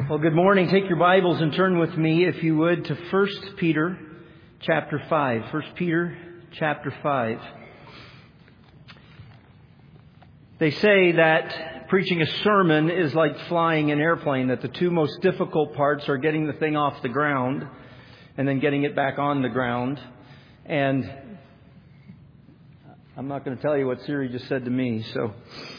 Well, good morning. Take your Bibles and turn with me, if you would, to 1 Peter chapter 5. 1 Peter chapter 5. They say that preaching a sermon is like flying an airplane, that the two most difficult parts are getting the thing off the ground and then getting it back on the ground. And I'm not going to tell you what Siri just said to me, so...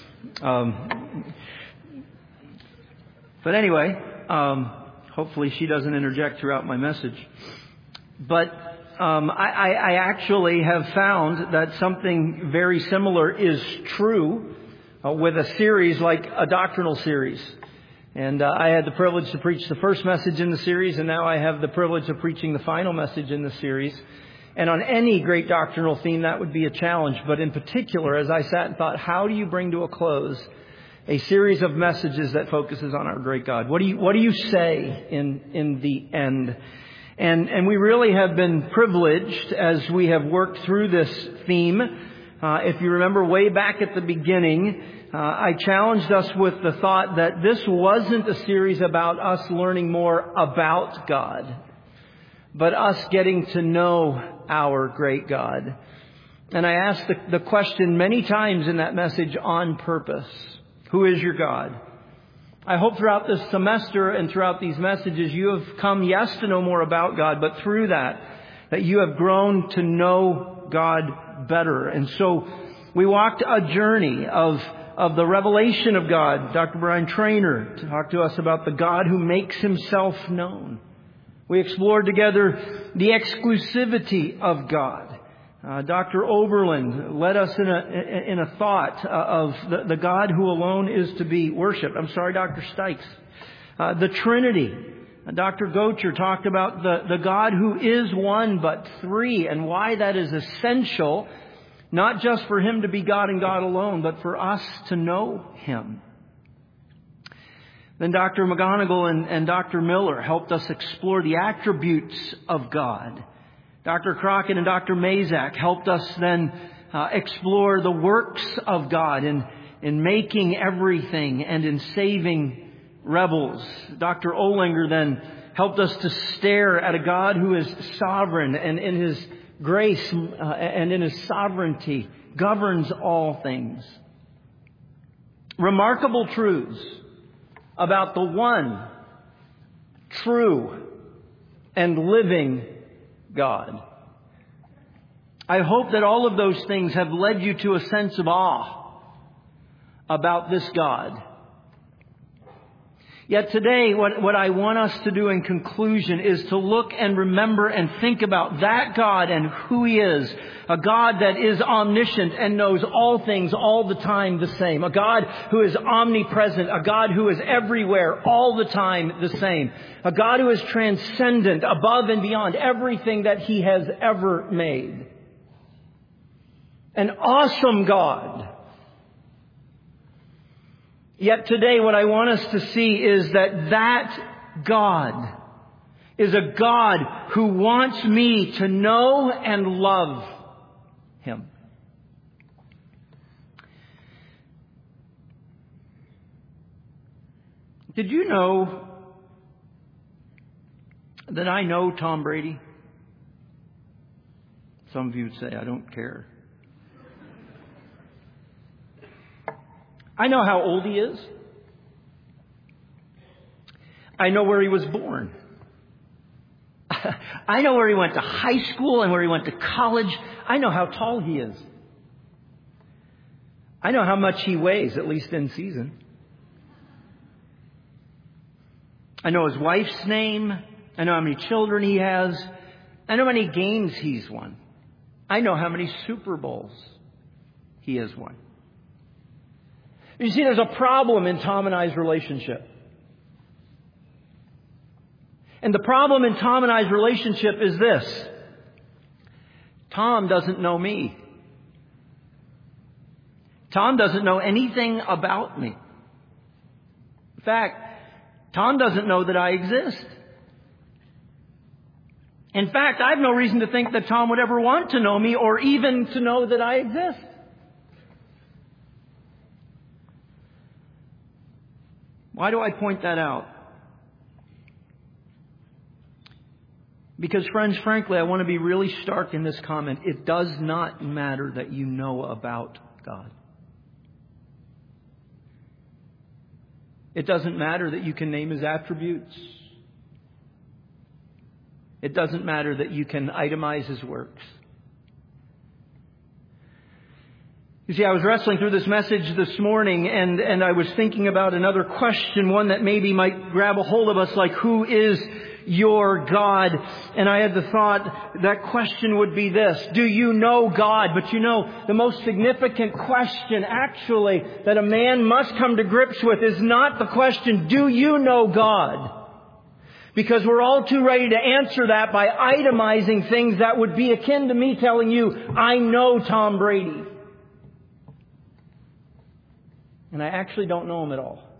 But anyway, hopefully she doesn't interject throughout my message. But I actually have found that something very similar is true with a series like a doctrinal series. And I had the privilege to preach the first message in the series, and now I have the privilege of preaching the final message in the series. And on any great doctrinal theme, that would be a challenge. But in particular, as I sat and thought, how do you bring to a close a series of messages that focuses on our great God? What do you say in the end? And we really have been privileged as we have worked through this theme. If you remember way back at the beginning, I challenged us with the thought that this wasn't a series about us learning more about God, but us getting to know our great God. And I asked the question many times in that message on purpose. Who is your God? I hope throughout this semester and throughout these messages you have come, yes, to know more about God, but through that you have grown to know God better. And so we walked a journey of the revelation of God. Dr. Brian Trainer talked to us about the God who makes himself known. We explored together the exclusivity of God. Dr. Oberlin led us in a thought of the God who alone is to be worshipped. I'm sorry, Dr. Stykes. The Trinity. Dr. Gocher talked about the God who is one but three, and why that is essential, not just for Him to be God and God alone, but for us to know Him. Then Dr. McGonigal and Dr. Miller helped us explore the attributes of God. Dr. Crockett and Dr. Mazak helped us then explore the works of God in making everything and in saving rebels. Dr. Olinger then helped us to stare at a God who is sovereign and in His grace and in His sovereignty governs all things. Remarkable truths about the one true and living God. I hope that all of those things have led you to a sense of awe about this God. Yet today, what I want us to do in conclusion is to look and remember and think about that God and who He is. A God that is omniscient and knows all things all the time the same. A God who is omnipresent. A God who is everywhere all the time the same. A God who is transcendent, above and beyond everything that He has ever made. An awesome God. Yet today what I want us to see is that God is a God who wants me to know and love Him. Did you know that I know Tom Brady? Some of you would say, I don't care. I know how old he is. I know where he was born. I know where he went to high school and where he went to college. I know how tall he is. I know how much he weighs, at least in season. I know his wife's name. I know how many children he has. I know how many games he's won. I know how many Super Bowls he has won. You see, there's a problem in Tom and I's relationship. And the problem in Tom and I's relationship is this. Tom doesn't know me. Tom doesn't know anything about me. In fact, Tom doesn't know that I exist. In fact, I have no reason to think that Tom would ever want to know me or even to know that I exist. Why do I point that out? Because, friends, frankly, I want to be really stark in this comment. It does not matter that you know about God. It doesn't matter that you can name His attributes. It doesn't matter that you can itemize His works. You see, I was wrestling through this message this morning and I was thinking about another question, one that maybe might grab a hold of us, like, who is your God? And I had the thought that question would be this: do you know God? But you know, the most significant question actually that a man must come to grips with is not the question, do you know God? Because we're all too ready to answer that by itemizing things that would be akin to me telling you, I know Tom Brady. And I actually don't know him at all.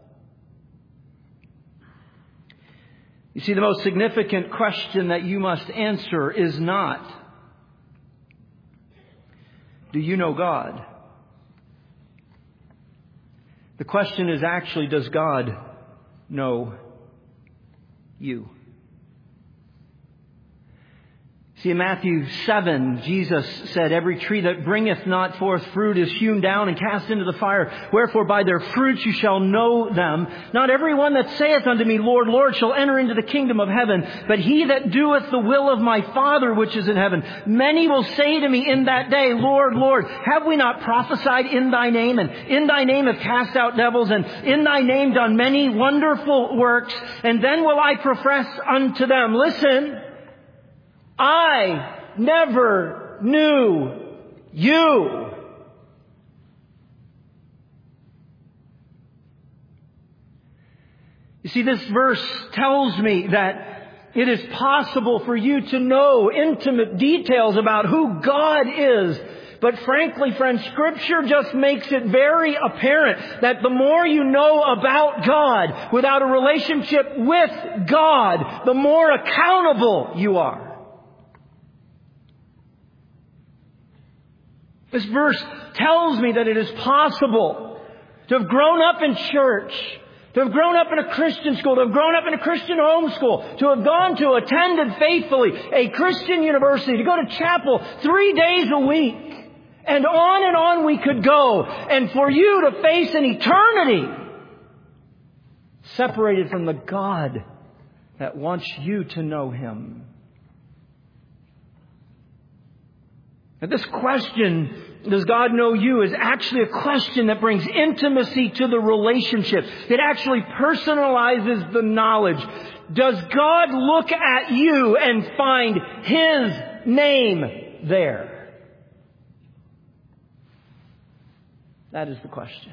You see, the most significant question that you must answer is not, do you know God? The question is actually, does God know you? See, in Matthew 7, Jesus said, every tree that bringeth not forth fruit is hewn down and cast into the fire. Wherefore by their fruits you shall know them. Not every one that saith unto me, Lord, Lord, shall enter into the kingdom of heaven, but he that doeth the will of my Father which is in heaven. Many will say to me in that day, Lord, Lord, have we not prophesied in thy name, and in thy name have cast out devils, and in thy name done many wonderful works? And then will I profess unto them, listen, I never knew you. You see, this verse tells me that it is possible for you to know intimate details about who God is. But frankly, friends, Scripture just makes it very apparent that the more you know about God without a relationship with God, the more accountable you are. This verse tells me that it is possible to have grown up in church, to have grown up in a Christian school, to have grown up in a Christian home school, to have gone to, attended faithfully a Christian university, to go to chapel 3 days a week. And on we could go. And for you to face an eternity separated from the God that wants you to know Him. Now, this question, does God know you, is actually a question that brings intimacy to the relationship. It actually personalizes the knowledge. Does God look at you and find His name there? That is the question.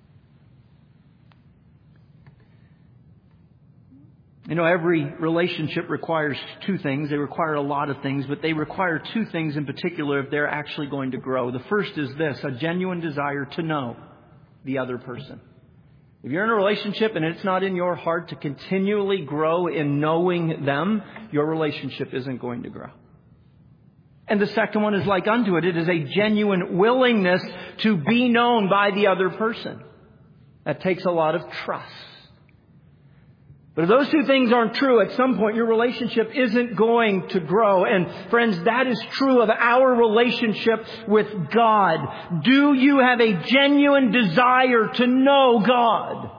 You know, every relationship requires two things. They require a lot of things, but they require two things in particular if they're actually going to grow. The first is this: a genuine desire to know the other person. If you're in a relationship and it's not in your heart to continually grow in knowing them, your relationship isn't going to grow. And the second one is like unto it. It is a genuine willingness to be known by the other person. That takes a lot of trust. But if those two things aren't true, at some point your relationship isn't going to grow. And friends, that is true of our relationship with God. Do you have a genuine desire to know God?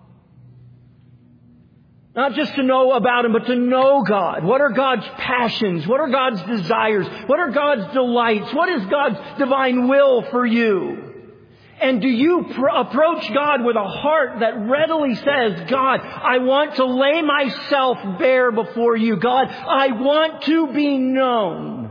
Not just to know about Him, but to know God. What are God's passions? What are God's desires? What are God's delights? What is God's divine will for you? And do you approach God with a heart that readily says, God, I want to lay myself bare before you. God, I want to be known.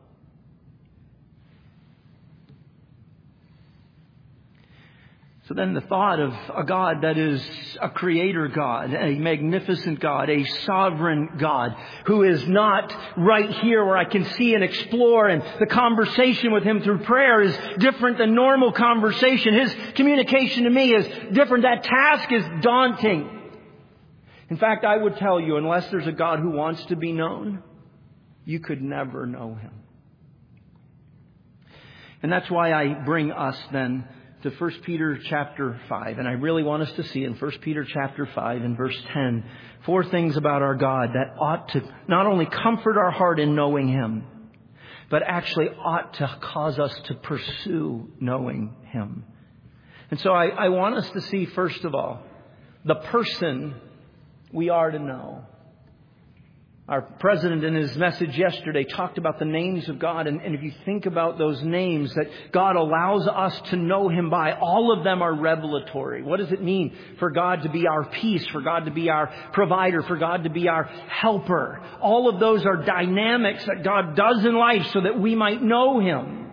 So then the thought of a God that is a creator God, a magnificent God, a sovereign God, who is not right here where I can see and explore, and the conversation with Him through prayer is different than normal conversation. His communication to me is different. That task is daunting. In fact, I would tell you, unless there's a God who wants to be known, you could never know Him. And that's why I bring us then to 1 Peter chapter 5. And I really want us to see in 1 Peter chapter 5 and verse 10, 4 things about our God that ought to not only comfort our heart in knowing Him, but actually ought to cause us to pursue knowing Him. And so I want us to see, first of all, the person we are to know. Our president in his message yesterday talked about the names of God. And if you think about those names that God allows us to know Him by, all of them are revelatory. What does it mean for God to be our peace, for God to be our provider, for God to be our helper? All of those are dynamics that God does in life so that we might know Him.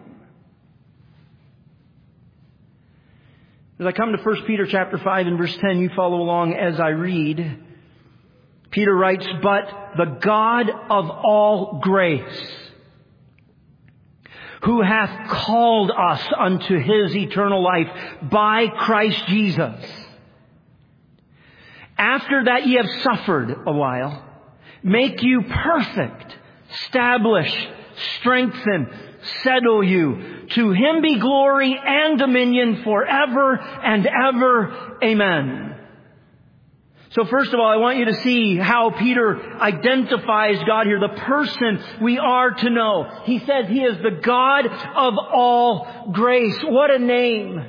As I come to 1 Peter chapter 5 and verse 10, you follow along as I read. Peter writes, "But the God of all grace, who hath called us unto His eternal life by Christ Jesus, after that ye have suffered a while, make you perfect, establish, strengthen, settle you. To Him be glory and dominion forever and ever. Amen." So first of all, I want you to see how Peter identifies God here, the person we are to know. He says He is the God of all grace. What a name.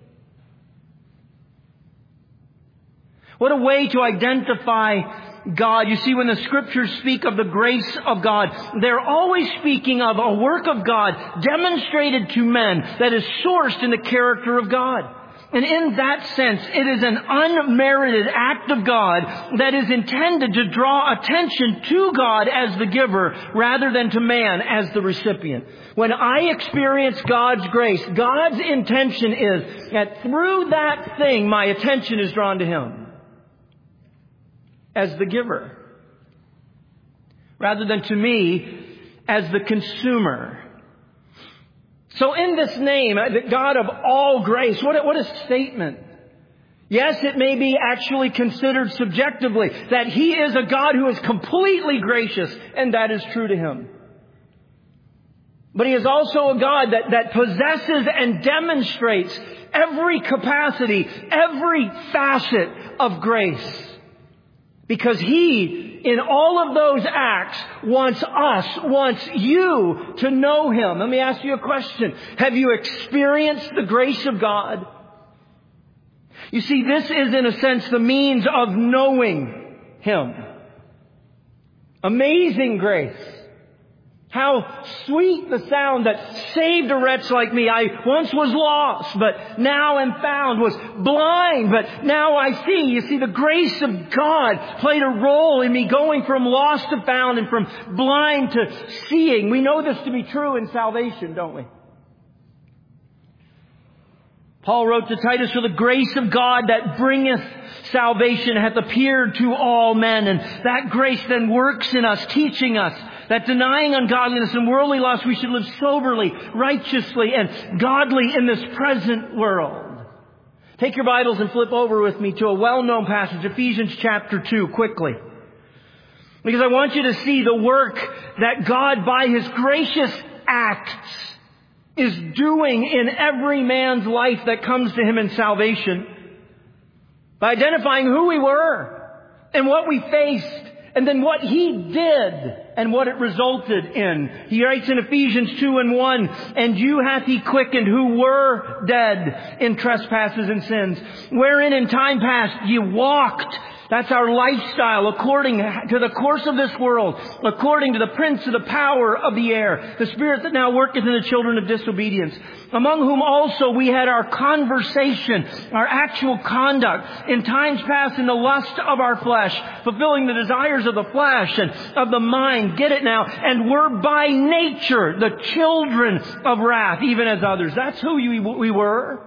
What a way to identify God. You see, when the Scriptures speak of the grace of God, they're always speaking of a work of God demonstrated to men that is sourced in the character of God. And in that sense, it is an unmerited act of God that is intended to draw attention to God as the giver rather than to man as the recipient. When I experience God's grace, God's intention is that through that thing, my attention is drawn to Him as the giver rather than to me as the consumer. So in this name, the God of all grace, what a statement. Yes, it may be actually considered subjectively that He is a God who is completely gracious, and that is true to Him. But He is also a God that possesses and demonstrates every capacity, every facet of grace. Because He, in all of those acts, wants you to know Him. Let me ask you a question. Have you experienced the grace of God? You see, this is in a sense the means of knowing Him. Amazing grace. How sweet the sound that saved a wretch like me. I once was lost, but now am found. Was blind, but now I see. You see, the grace of God played a role in me going from lost to found and from blind to seeing. We know this to be true in salvation, don't we? Paul wrote to Titus, "For the grace of God that bringeth salvation hath appeared to all men." And that grace then works in us, teaching us that denying ungodliness and worldly lust, we should live soberly, righteously, and godly in this present world. Take your Bibles and flip over with me to a well-known passage, Ephesians chapter 2, quickly. Because I want you to see the work that God, by His gracious acts, is doing in every man's life that comes to Him in salvation. By identifying who we were and what we faced and then what He did and what it resulted in. He writes in Ephesians 2:1, "And you hath He quickened who were dead in trespasses and sins, wherein in time past ye walked." That's our lifestyle, according to the course of this world, according to the prince of the power of the air, the spirit that now worketh in the children of disobedience, among whom also we had our conversation, our actual conduct, in times past in the lust of our flesh, fulfilling the desires of the flesh and of the mind, get it now, and were by nature the children of wrath, even as others. That's who we were.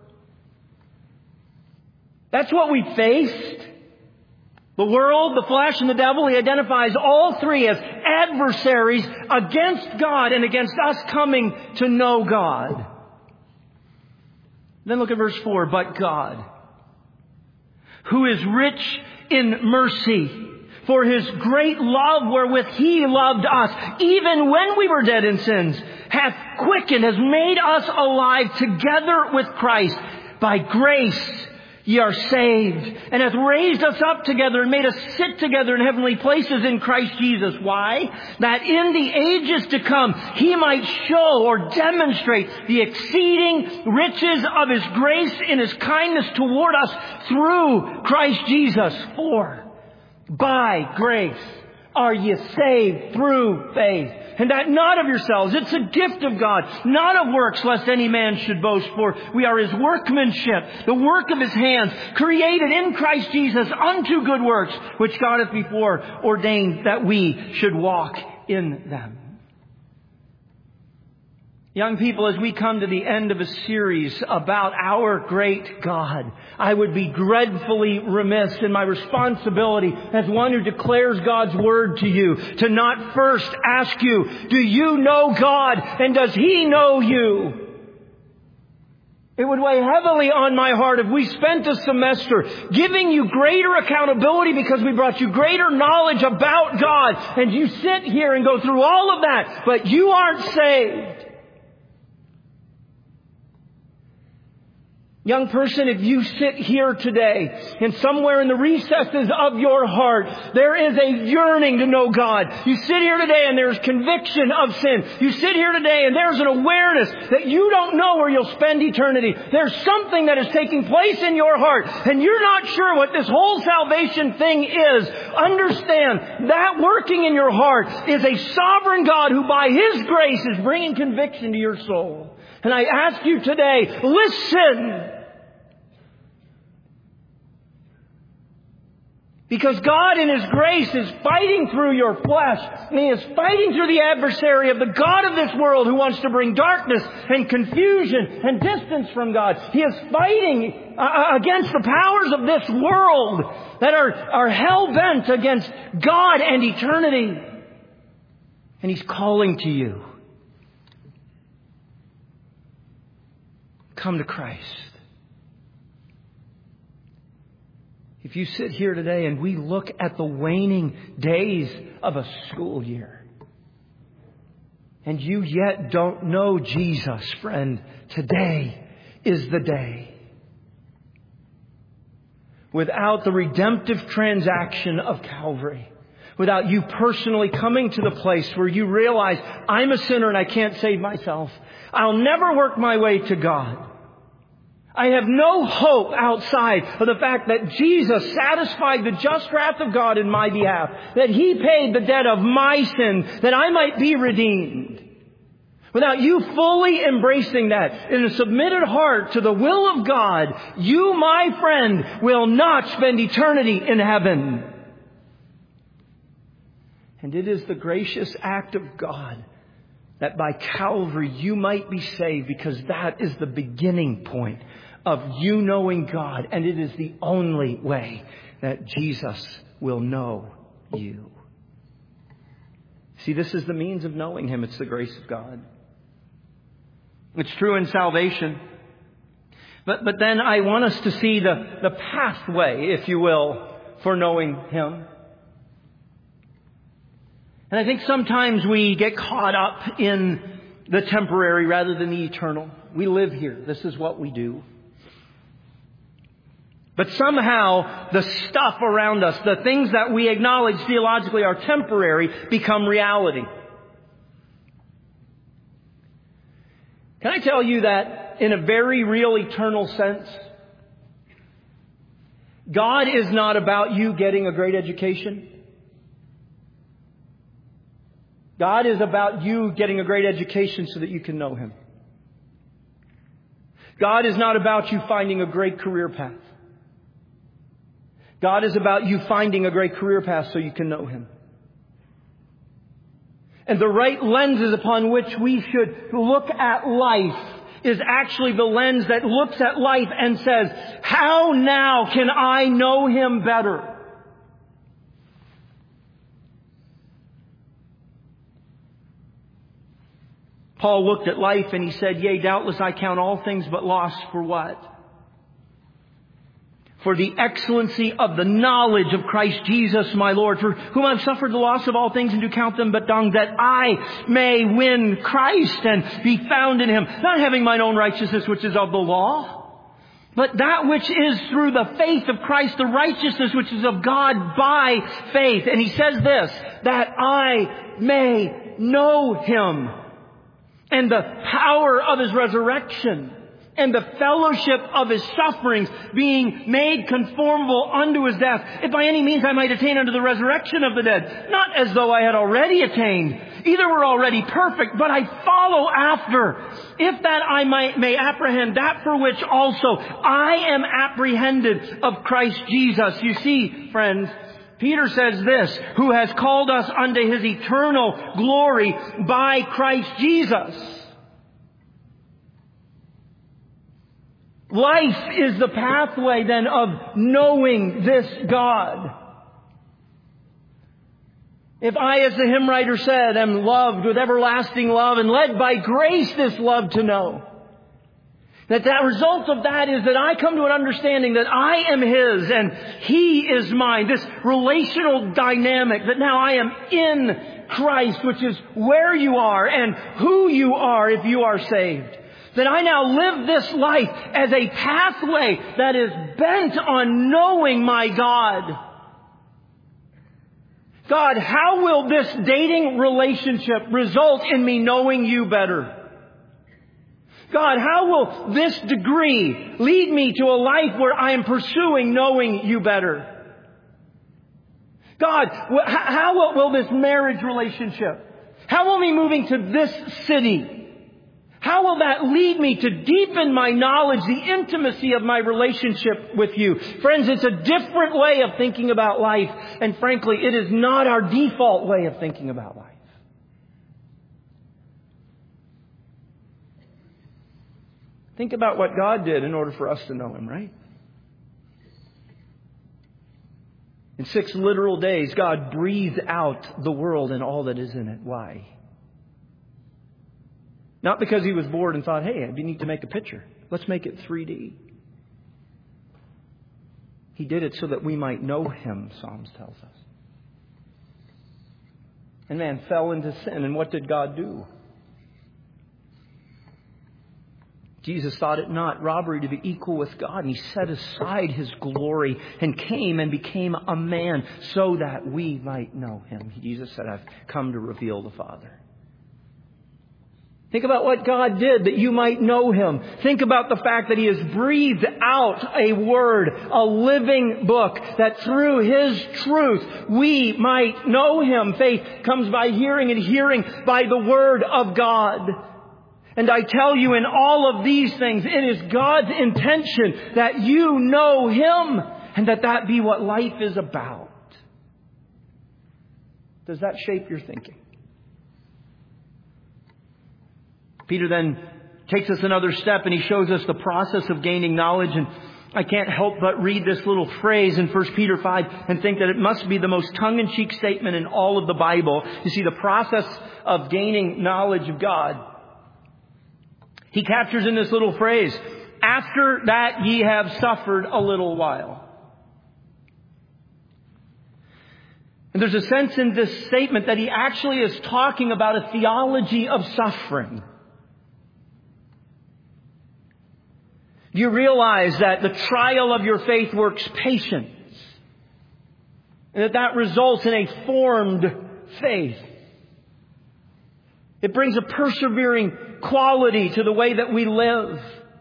That's what we faced. The world, the flesh, and the devil, He identifies all three as adversaries against God and against us coming to know God. Then look at verse 4. "But God, who is rich in mercy, for His great love wherewith He loved us, even when we were dead in sins, hath quickened," has made us alive together with Christ. by grace ye are saved, and hath raised us up together and made us sit together in heavenly places in Christ Jesus. Why? That in the ages to come He might show or demonstrate the exceeding riches of His grace in His kindness toward us through Christ Jesus. For by grace are ye saved through faith. And that not of yourselves. It's a gift of God, not of works, lest any man should boast. For we are His workmanship, the work of His hands, created in Christ Jesus unto good works, which God hath before ordained that we should walk in them. Young people, as we come to the end of a series about our great God, I would be dreadfully remiss in my responsibility as one who declares God's Word to you to not first ask you, do you know God and does He know you? It would weigh heavily on my heart if we spent a semester giving you greater accountability because we brought you greater knowledge about God, and you sit here and go through all of that, but you aren't saved. Young person, if you sit here today and somewhere in the recesses of your heart there is a yearning to know God. You sit here today and there's conviction of sin. You sit here today and there's an awareness that you don't know where you'll spend eternity. There's something that is taking place in your heart and you're not sure what this whole salvation thing is. Understand that working in your heart is a sovereign God who by His grace is bringing conviction to your soul. And I ask you today, listen. Because God in His grace is fighting through your flesh. And He is fighting through the adversary of the God of this world who wants to bring darkness and confusion and distance from God. He is fighting against the powers of this world that are hell-bent against God and eternity. And He's calling to you. Come to Christ. If you sit here today and we look at the waning days of a school year, and you yet don't know Jesus, friend, today is the day. Without the redemptive transaction of Calvary, without you personally coming to the place where you realize, I'm a sinner and I can't save myself. I'll never work my way to God. I have no hope outside of the fact that Jesus satisfied the just wrath of God in my behalf, that He paid the debt of my sin, that I might be redeemed. Without you fully embracing that in a submitted heart to the will of God, you, my friend, will not spend eternity in heaven. And it is the gracious act of God that by Calvary you might be saved, because that is the beginning point of you knowing God. And it is the only way that Jesus will know you. See, this is the means of knowing Him. It's the grace of God. It's true in salvation. But then I want us to see the pathway, if you will, for knowing Him. And I think sometimes we get caught up in the temporary rather than the eternal. We live here. This is what we do. But somehow the stuff around us, the things that we acknowledge theologically are temporary, become reality. Can I tell you that in a very real eternal sense, God is not about you getting a great education. God is about you getting a great education so that you can know Him. God is not about you finding a great career path. God is about you finding a great career path so you can know Him. And the right lenses upon which we should look at life is actually the lens that looks at life and says, how now can I know Him better? Paul looked at life and he said, yea, doubtless I count all things but loss for what? For the excellency of the knowledge of Christ Jesus my Lord, for whom I've suffered the loss of all things and do count them but dung, that I may win Christ and be found in Him, not having mine own righteousness which is of the law, but that which is through the faith of Christ, the righteousness which is of God by faith. And he says this, that I may know Him and the power of His resurrection and the fellowship of His sufferings, being made conformable unto His death, if by any means I might attain unto the resurrection of the dead. Not as though I had already attained. Either were already perfect, but I follow after, if that I may apprehend that for which also I am apprehended of Christ Jesus. You see, friends, Peter says this, who has called us unto His eternal glory by Christ Jesus. Life is the pathway then of knowing this God. If I, as the hymn writer said, am loved with everlasting love and led by grace this love to know, that result of that is that I come to an understanding that I am His and He is mine. This relational dynamic that now I am in Christ, which is where you are and who you are if you are saved. That I now live this life as a pathway that is bent on knowing my God. God, how will this dating relationship result in me knowing You better? God, how will this degree lead me to a life where I am pursuing knowing You better? God, how will this marriage relationship, how will me moving to this city, how will that lead me to deepen my knowledge, the intimacy of my relationship with You? Friends, it's a different way of thinking about life. And frankly, it is not our default way of thinking about life. Think about what God did in order for us to know Him, right? In 6 literal days, God breathed out the world and all that is in it. Why? Not because He was bored and thought, hey, you need to make a picture. Let's make it 3D. He did it so that we might know Him, Psalms tells us. And man fell into sin. And what did God do? Jesus thought it not robbery to be equal with God. And He set aside His glory and came and became a man so that we might know Him. Jesus said, I've come to reveal the Father. Think about what God did that you might know Him. Think about the fact that He has breathed out a word, a living book, that through His truth we might know Him. Faith comes by hearing and hearing by the Word of God. And I tell you, in all of these things, it is God's intention that you know Him and that be what life is about. Does that shape your thinking? Peter then takes us another step and he shows us the process of gaining knowledge. And I can't help but read this little phrase in 1 Peter 5 and think that it must be the most tongue-in-cheek statement in all of the Bible. You see, the process of gaining knowledge of God, he captures in this little phrase, after that ye have suffered a little while. And there's a sense in this statement that he actually is talking about a theology of suffering. Do you realize that the trial of your faith works patience? And that results in a formed faith. It brings a persevering quality to the way that we live.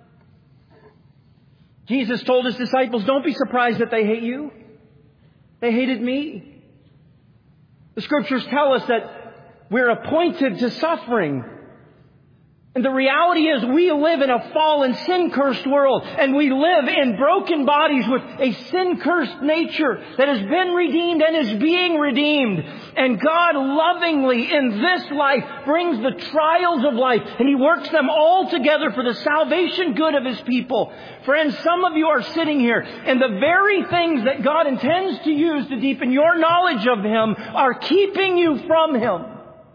Jesus told His disciples, don't be surprised that they hate you. They hated me. The Scriptures tell us that we're appointed to suffering. And the reality is we live in a fallen, sin-cursed world. And we live in broken bodies with a sin-cursed nature that has been redeemed and is being redeemed. And God lovingly in this life brings the trials of life. And He works them all together for the salvation good of His people. Friends, some of you are sitting here and the very things that God intends to use to deepen your knowledge of Him are keeping you from Him.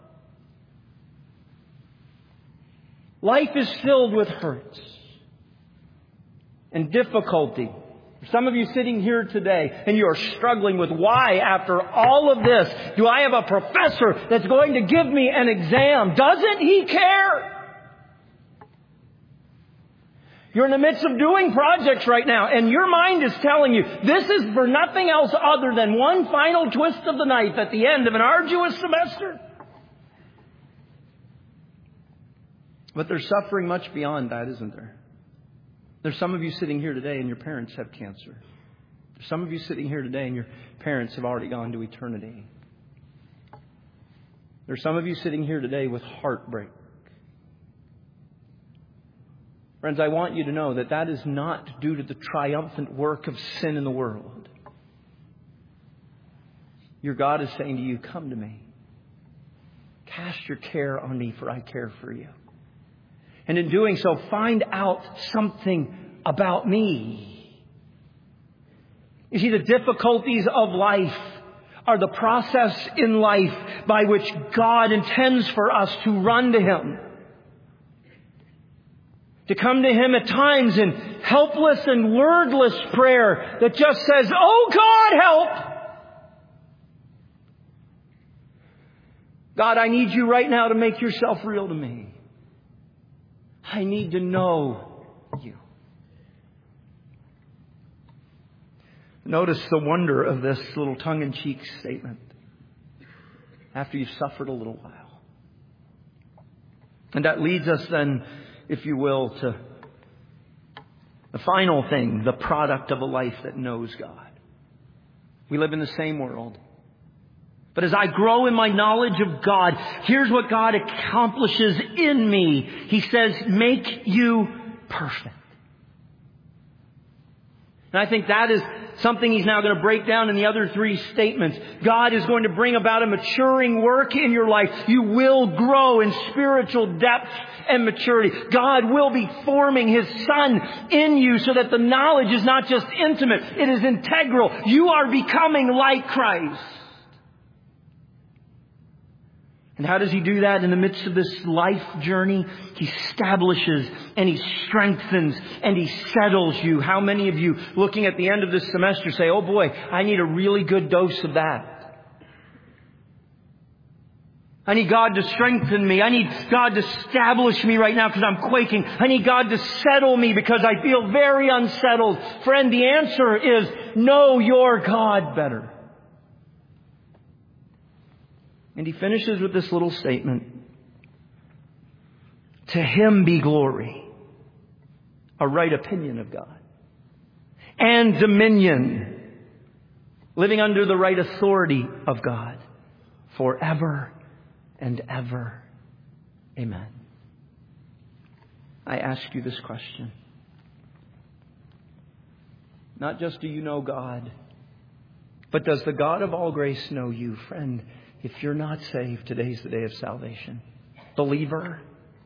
Life is filled with hurts and difficulty. Some of you sitting here today and you are struggling with why after all of this do I have a professor that's going to give me an exam? Doesn't He care? You're in the midst of doing projects right now, and your mind is telling you this is for nothing else other than one final twist of the knife at the end of an arduous semester. But there's suffering much beyond that, isn't there? There's some of you sitting here today and your parents have cancer. There's some of you sitting here today and your parents have already gone to eternity. There's some of you sitting here today with heartbreak. Friends, I want you to know that that is not due to the triumphant work of sin in the world. Your God is saying to you, come to me. Cast your care on me, for I care for you. And in doing so, find out something about me. You see, the difficulties of life are the process in life by which God intends for us to run to Him. To come to Him at times in helpless and wordless prayer that just says, oh God, help! God, I need you right now to make yourself real to me. I need to know you. Notice the wonder of this little tongue-in-cheek statement after you've suffered a little while. And that leads us then, if you will, to the final thing, the product of a life that knows God. We live in the same world. But as I grow in my knowledge of God, here's what God accomplishes in me. He says, make you perfect. And I think that is something He's now going to break down in the other three statements. God is going to bring about a maturing work in your life. You will grow in spiritual depth and maturity. God will be forming His Son in you so that the knowledge is not just intimate, it is integral. You are becoming like Christ. And how does He do that in the midst of this life journey? He establishes and He strengthens and He settles you. How many of you looking at the end of this semester say, oh boy, I need a really good dose of that. I need God to strengthen me. I need God to establish me right now because I'm quaking. I need God to settle me because I feel very unsettled. Friend, the answer is know your God better. And he finishes with this little statement. To Him be glory, a right opinion of God, and dominion, living under the right authority of God, forever and ever. Amen. I ask you this question. Not just do you know God, but does the God of all grace know you, friend? If you're not saved, today's the day of salvation. Believer,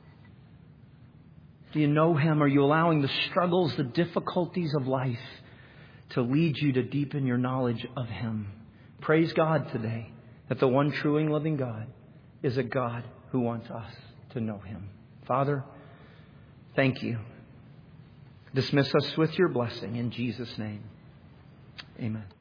do you know Him? Are you allowing the struggles, the difficulties of life to lead you to deepen your knowledge of Him? Praise God today that the one true and living God is a God who wants us to know Him. Father, thank you. Dismiss us with your blessing in Jesus' name. Amen.